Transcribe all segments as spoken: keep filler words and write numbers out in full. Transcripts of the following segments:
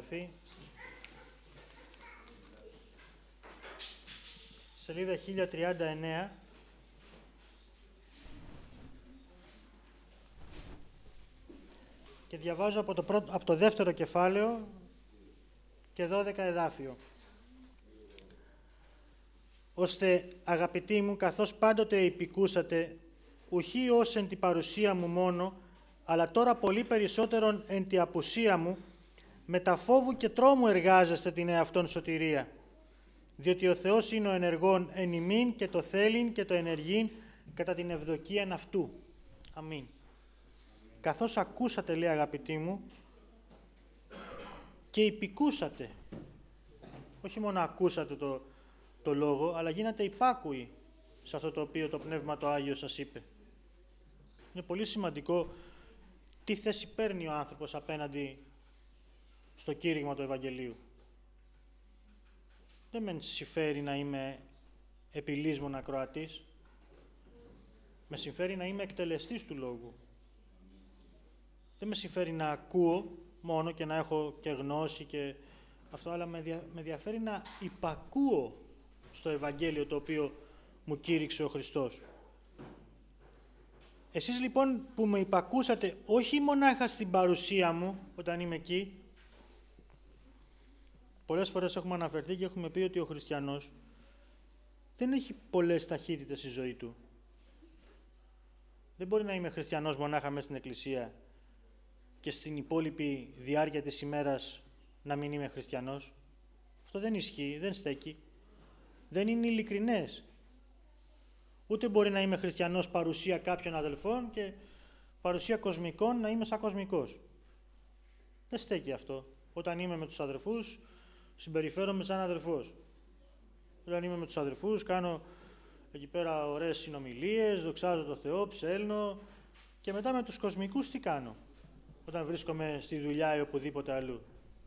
αδελφοί. Σελίδα χίλια τριάντα εννέα. Και διαβάζω από το, πρώτο, από το δεύτερο κεφάλαιο και δώδεκα εδάφιο. Ώστε, αγαπητοί μου, καθώς πάντοτε υπηκούσατε, ουχή ως εν τη παρουσία μου μόνο, αλλά τώρα πολύ περισσότερον εν τη απουσία μου, με τα φόβου και τρόμου εργάζεστε την εαυτόν σωτηρία. Διότι ο Θεός είναι ο ενεργών εν ημίν και το θέλειν και το ενεργήν κατά την ευδοκίαν αυτού. Αμήν. Καθώς ακούσατε, λέει, αγαπητοί μου, και υπηκούσατε, όχι μόνο ακούσατε το, το λόγο, αλλά γίνατε υπάκουοι σε αυτό το οποίο το Πνεύμα το Άγιο σας είπε. Είναι πολύ σημαντικό τι θέση παίρνει ο άνθρωπος απέναντι στο κήρυγμα του Ευαγγελίου. Δεν με συμφέρει να είμαι επιλύσμων ακροατής, με συμφέρει να είμαι εκτελεστής του λόγου. Δεν με συμφέρει να ακούω μόνο και να έχω και γνώση και αυτό, αλλά με, δια, με ενδιαφέρει να υπακούω στο Ευαγγέλιο το οποίο μου κήρυξε ο Χριστός. Εσείς λοιπόν που με υπακούσατε όχι μονάχα στην παρουσία μου όταν είμαι εκεί, πολλές φορές έχουμε αναφερθεί και έχουμε πει ότι ο χριστιανός δεν έχει πολλές ταχύτητες στη ζωή του. Δεν μπορεί να είμαι χριστιανός μονάχα μέσα στην εκκλησία και στην υπόλοιπη διάρκεια της ημέρας να μην είμαι χριστιανός. Αυτό δεν ισχύει, δεν στέκει. Δεν είναι ειλικρινές. Ούτε μπορεί να είμαι χριστιανός παρουσία κάποιων αδελφών και παρουσία κοσμικών να είμαι σαν κοσμικός. Δεν στέκει αυτό. Όταν είμαι με τους αδελφούς, συμπεριφέρομαι σαν αδελφός. Όταν είμαι με τους αδελφούς, κάνω εκεί πέρα ωραίες συνομιλίες, δοξάζω το Θεό, ψέλνω και μετά με τους κοσμικούς τι κάνω όταν βρίσκομαι στη δουλειά ή οπουδήποτε αλλού.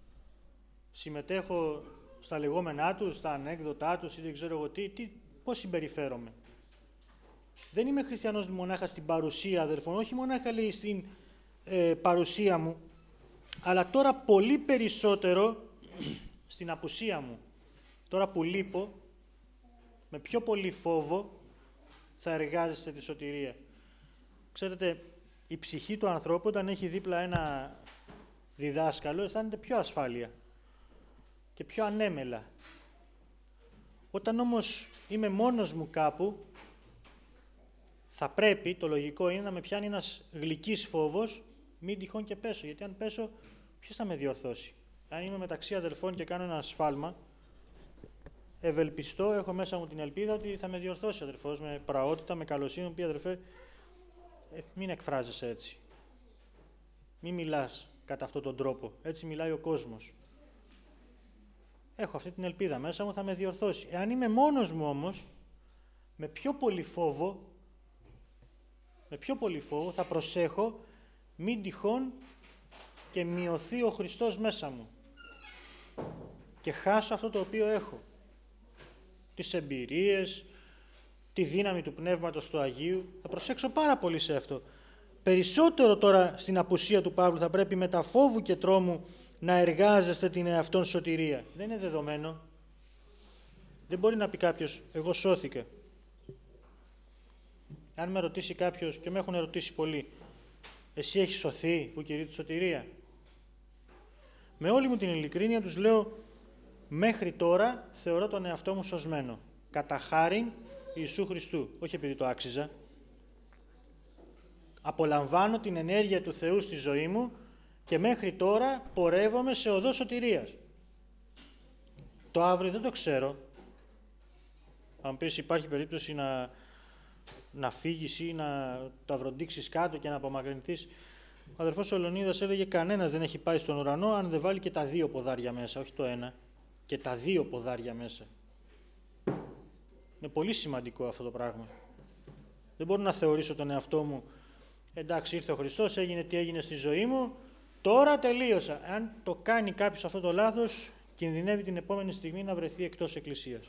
Συμμετέχω στα λεγόμενά τους, στα ανέκδοτά τους ή δεν ξέρω εγώ τι, τι πώς συμπεριφέρομαι. Δεν είμαι χριστιανός μονάχα στην παρουσία αδελφών, όχι μονάχα λέει στην ε, παρουσία μου, αλλά τώρα πολύ περισσότερο στην απουσία μου. Τώρα που λείπω, με πιο πολύ φόβο θα εργάζεστε τη σωτηρία. Ξέρετε, η ψυχή του ανθρώπου όταν έχει δίπλα ένα διδάσκαλο αισθάνεται πιο ασφάλεια και πιο ανέμελα. Όταν όμως είμαι μόνος μου κάπου, θα πρέπει, το λογικό είναι να με πιάνει ένας γλυκής φόβος, μην τυχόν και πέσω, γιατί αν πέσω ποιος θα με διορθώσει. Αν είμαι μεταξύ αδελφών και κάνω ένα σφάλμα, ευελπιστώ, έχω μέσα μου την ελπίδα ότι θα με διορθώσει ο αδελφός με πραότητα, με καλοσύνη, μου πει αδελφέ, ε, μην εκφράζεσαι έτσι. Μην μιλάς κατά αυτόν τον τρόπο. Έτσι μιλάει ο κόσμος. Έχω αυτή την ελπίδα μέσα μου, θα με διορθώσει. Εάν είμαι μόνος μου όμως, με πιο πολύ φόβο, με πιο πολύ φόβο θα προσέχω μην τυχόν και μειωθεί ο Χριστός μέσα μου και χάσω αυτό το οποίο έχω. Τις εμπειρίες, τη δύναμη του Πνεύματος του Αγίου. Θα προσέξω πάρα πολύ σε αυτό. Περισσότερο τώρα στην απουσία του Παύλου θα πρέπει με τα φόβου και τρόμου να εργάζεστε την εαυτόν σωτηρία. Δεν είναι δεδομένο. Δεν μπορεί να πει κάποιος, εγώ σώθηκα. Αν με ρωτήσει κάποιος, και με έχουν ερωτήσει πολλοί, εσύ έχεις σωθεί που κηρύττει τη σωτηρία? Με όλη μου την ειλικρίνεια τους λέω, μέχρι τώρα θεωρώ τον εαυτό μου σωσμένο. Κατά χάριν Ιησού Χριστού. Όχι επειδή το άξιζα. Απολαμβάνω την ενέργεια του Θεού στη ζωή μου και μέχρι τώρα πορεύομαι σε οδό σωτηρίας. Το αύριο δεν το ξέρω. Αν πεις υπάρχει περίπτωση να, να φύγεις ή να τα βροντίξεις κάτω και να απομακρυνθείς. Ο αδερφός Ολονίδας έλεγε κανένας δεν έχει πάει στον ουρανό αν δεν βάλει και τα δύο ποδάρια μέσα, όχι το ένα. Και τα δύο ποδάρια μέσα. Είναι πολύ σημαντικό αυτό το πράγμα. Δεν μπορώ να θεωρήσω τον εαυτό μου, εντάξει ήρθε ο Χριστός, έγινε τι έγινε στη ζωή μου, τώρα τελείωσα. Αν το κάνει κάποιος αυτό το λάθος, κινδυνεύει την επόμενη στιγμή να βρεθεί εκτός εκκλησίας.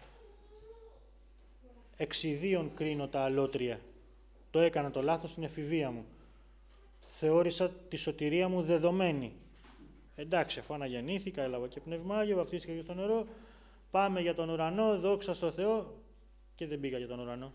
Εξιδίων κρίνω τα αλότρια. Το έκανα το λάθος στην εφηβεία μου. Θεώρησα τη σωτηρία μου δεδομένη. Εντάξει, αφού αναγεννήθηκα, έλαβα και πνευμάγιο, βαφτίστηκα και στο νερό, πάμε για τον ουρανό, δόξα στο Θεό, και δεν πήγα για τον ουρανό.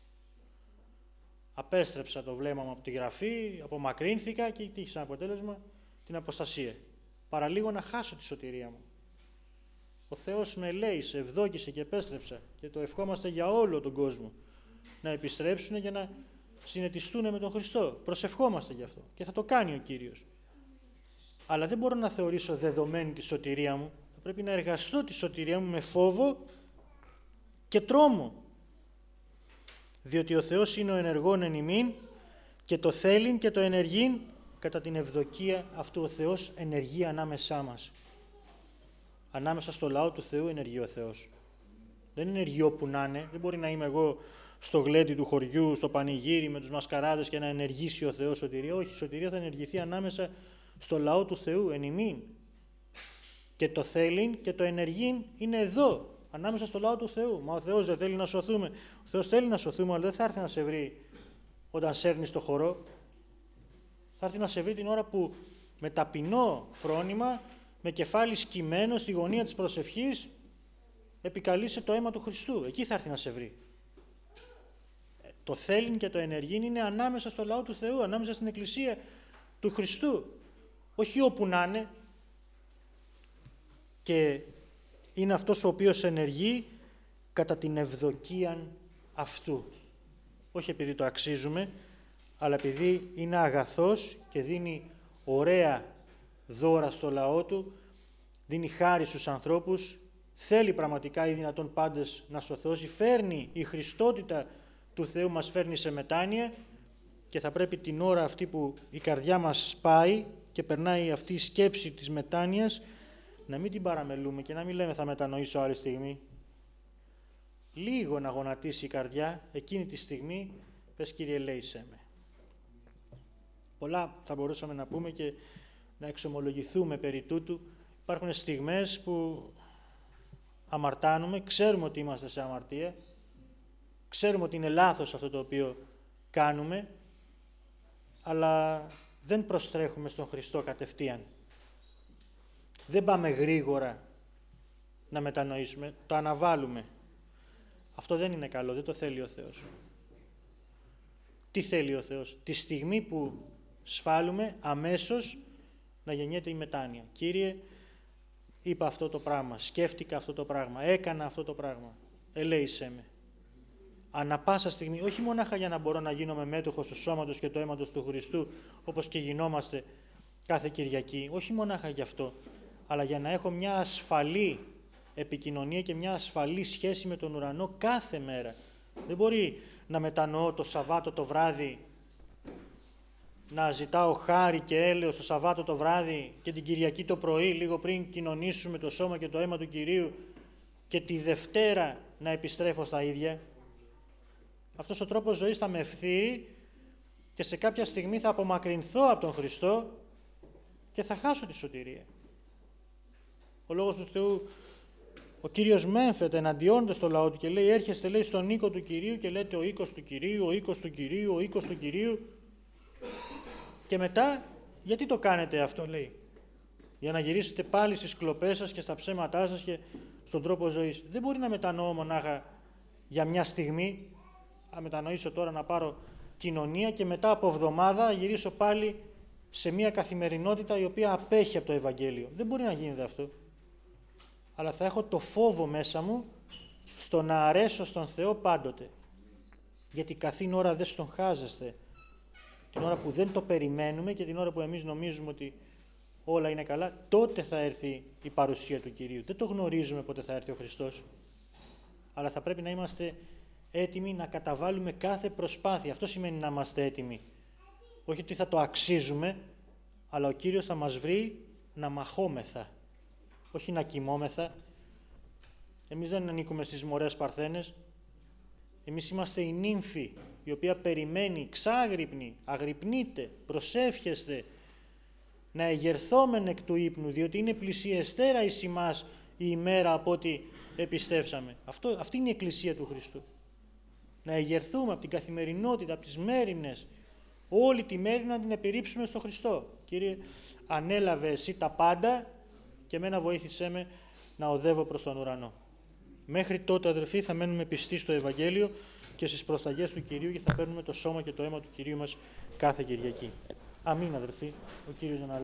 Απέστρεψα το βλέμμα μου από τη γραφή, απομακρύνθηκα και τι είχε σαν αποτέλεσμα? Την αποστασία. Παραλίγο να χάσω τη σωτηρία μου. Ο Θεός με ελέησε, ευδόκησε και επέστρεψα, και το ευχόμαστε για όλο τον κόσμο να επιστρέψουν για να συνετιστούν με τον Χριστό. Προσευχόμαστε γι' αυτό και θα το κάνει ο Κύριος. Αλλά δεν μπορώ να θεωρήσω δεδομένη τη σωτηρία μου. Θα πρέπει να εργαστώ τη σωτηρία μου με φόβο και τρόμο. Διότι ο Θεός είναι ο ενεργών εν ημίν και το θέλειν και το ενεργειν κατά την ευδοκία αυτού. Ο Θεός ενεργεί ανάμεσά μας. Ανάμεσα στο λαό του Θεού ενεργεί ο Θεός. Δεν ενεργεί όπου να είναι. Δεν μπορεί να είμαι εγώ στο γλέντι του χωριού, στο πανηγύρι με τους μασκαράδες και να ενεργήσει ο Θεός σωτηρία. Όχι, η σωτηρία θα ενεργηθεί ανάμεσα στο λαό του Θεού εν ημίν. Και το θέλειν και το ενεργειν είναι εδώ, ανάμεσα στο λαό του Θεού. Μα ο Θεός δεν θέλει να σωθούμε. Ο Θεός θέλει να σωθούμε, αλλά δεν θα έρθει να σε βρει όταν σέρνεις το χορό. Θα έρθει να σε βρει την ώρα που με ταπεινό φρόνημα, με κεφάλι σκυμμένο στη γωνία της προσευχής, επικαλείσαι το αίμα του Χριστού. Εκεί θα έρθει να σε βρει. Το θέλειν και το ενεργειν είναι ανάμεσα στο λαό του Θεού, ανάμεσα στην Εκκλησία του Χριστού. Όχι όπου να είναι. Και είναι αυτός ο οποίος ενεργεί κατά την ευδοκίαν αυτού. Όχι επειδή το αξίζουμε, αλλά επειδή είναι αγαθός και δίνει ωραία δώρα στο λαό του, δίνει χάρη στους ανθρώπους, θέλει πραγματικά ή δυνατόν πάντες να σωθώσει, φέρνει η Χριστότητα του Θεού, μας φέρνει σε μετάνοια, και θα πρέπει την ώρα αυτή που η καρδιά μας σπάει και περνάει αυτή η σκέψη της μετάνοιας, να μην την παραμελούμε και να μην λέμε θα μετανοήσω άλλη στιγμή. Λίγο να γονατίσει η καρδιά, εκείνη τη στιγμή πες Κύριε ελέησέ με. Πολλά θα μπορούσαμε να πούμε και να εξομολογηθούμε περί τούτου. Υπάρχουν στιγμές που αμαρτάνουμε, ξέρουμε ότι είμαστε σε αμαρτία, ξέρουμε ότι είναι λάθος αυτό το οποίο κάνουμε, αλλά δεν προστρέχουμε στον Χριστό κατευθείαν. Δεν πάμε γρήγορα να μετανοήσουμε, το αναβάλουμε. Αυτό δεν είναι καλό, δεν το θέλει ο Θεός. Τι θέλει ο Θεός? Τη στιγμή που σφάλουμε, αμέσως να γεννιέται η μετάνοια. Κύριε, είπα αυτό το πράγμα, σκέφτηκα αυτό το πράγμα, έκανα αυτό το πράγμα, ελέησέ με. Ανά πάσα στιγμή, όχι μονάχα για να μπορώ να γίνομαι μέτοχος του σώματος και του αίματος του Χριστού, όπως και γινόμαστε κάθε Κυριακή, όχι μονάχα γι' αυτό, αλλά για να έχω μια ασφαλή επικοινωνία και μια ασφαλή σχέση με τον ουρανό κάθε μέρα. Δεν μπορεί να μετανοώ το Σαββάτο το βράδυ, να ζητάω χάρη και έλεος το Σαββάτο το βράδυ και την Κυριακή το πρωί, λίγο πριν κοινωνήσουμε το σώμα και το αίμα του Κυρίου, και τη Δευτέρα να επιστρέφω στα ίδια. Αυτός ο τρόπος ζωής θα με ευθύρει και σε κάποια στιγμή θα απομακρυνθώ από τον Χριστό και θα χάσω τη σωτηρία. Ο Λόγος του Θεού, ο Κύριος μέμφεται εναντιώνεται στο λαό του και λέει, έρχεστε λέει στον οίκο του Κυρίου και λέτε ο οίκος του Κυρίου, ο οίκος του Κυρίου, ο οίκος του Κυρίου, και μετά γιατί το κάνετε αυτό, λέει? Για να γυρίσετε πάλι στις κλοπές σας και στα ψέματά σας και στον τρόπο ζωής. Δεν μπορεί να μετανοώ μονάχα για μια στιγμή, να μετανοήσω τώρα να πάρω κοινωνία και μετά από εβδομάδα γυρίσω πάλι σε μια καθημερινότητα η οποία απέχει από το Ευαγγέλιο. Δεν μπορεί να γίνεται αυτό. Αλλά θα έχω το φόβο μέσα μου στο να αρέσω στον Θεό πάντοτε. Γιατί καθήν ώρα δεν στον χάζεστε. Την ώρα που δεν το περιμένουμε και την ώρα που εμείς νομίζουμε ότι όλα είναι καλά, τότε θα έρθει η παρουσία του Κυρίου. Δεν το γνωρίζουμε πότε θα έρθει ο Χριστός. Αλλά θα πρέπει να είμαστε έτοιμοι να καταβάλουμε κάθε προσπάθεια. Αυτό σημαίνει να είμαστε έτοιμοι. Όχι ότι θα το αξίζουμε, αλλά ο Κύριος θα μας βρει να μαχόμεθα. Όχι να κοιμόμεθα. Εμείς δεν ανήκουμε στις μωρές παρθένες. Εμείς είμαστε η νύμφη, η οποία περιμένει, ξάγρυπνη, αγρυπνείτε, προσεύχεστε, να εγερθόμεν εκ του ύπνου, διότι είναι πλησιεστέρα εις ημάς η ημέρα από ό,τι επιστέψαμε. Αυτό, αυτή είναι η Εκκλησία του Χριστού. Να εγερθούμε από την καθημερινότητα, από τις μέρινες όλη τη μέρη να την επιρρύψουμε στο Χριστό. Κύριε, ανέλαβε εσύ τα πάντα και εμένα βοήθησέ με να οδεύω προς τον ουρανό. Μέχρι τότε, αδερφοί, θα μένουμε πιστοί στο Ευαγγέλιο και στις προσταγές του Κυρίου και θα παίρνουμε το σώμα και το αίμα του Κυρίου μας κάθε Κυριακή. Αμήν, αδερφοί. Ο Κύριος να